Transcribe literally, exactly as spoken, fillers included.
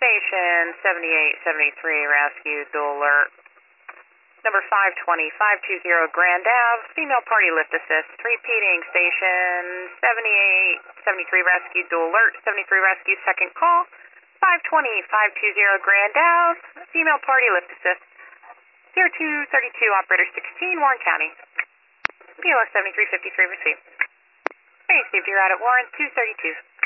Station seventy-eight seventy-three, rescue dual alert. Number five twenty, five two zero Grand Ave, female party lift assist. Repeating, Station seventy-eight seventy-three, rescue dual alert, seventy-three rescue, second call. five twenty, five two zero Grand Ave, female party lift assist. zero two thirty-two, operator sixteen, Warren County. P O S seventy-three fifty-three, receive. Received, you're out at Warren two thirty-two.